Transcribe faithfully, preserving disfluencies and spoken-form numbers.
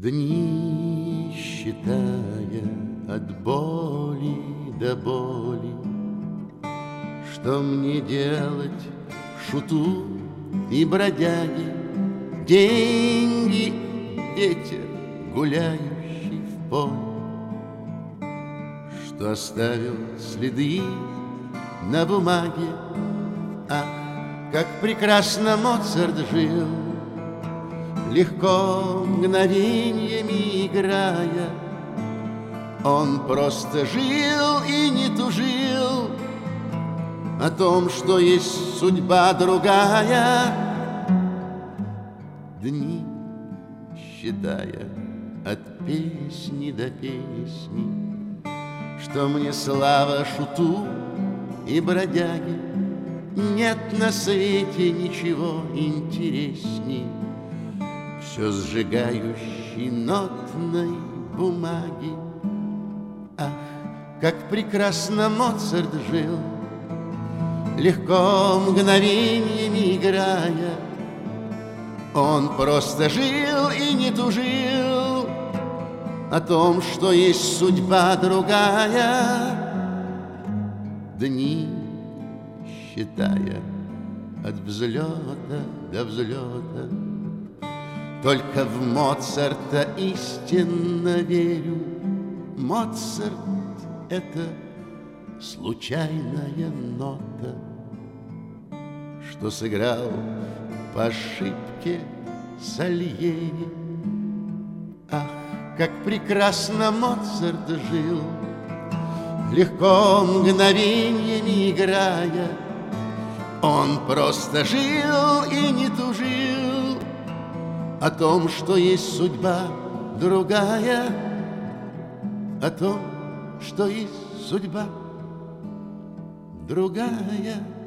Дни считая от боли до боли, что мне делать шуту и бродяге? Деньги, ветер, гуляющий в поле, что оставил следы на бумаге. Ах, как прекрасно Моцарт жил, легко мгновениями играя. Он просто жил и не тужил о том, что есть судьба другая. Дни считая от песни до песни, что мне слава шуту и бродяге. Нет на свете ничего интересней все сжигающей нотной бумаги. Ах, как прекрасно Моцарт жил, легко мгновениями играя. Он просто жил и не тужил о том, что есть судьба другая. Дни считая от взлета до взлета, только в Моцарта истинно верю. Моцарт — это случайная нота, что сыграл по ошибке Сальери. Ах, как прекрасно Моцарт жил, легко мгновениями играя. Он просто жил и не тужил о том, что есть судьба другая. О том, что есть судьба другая.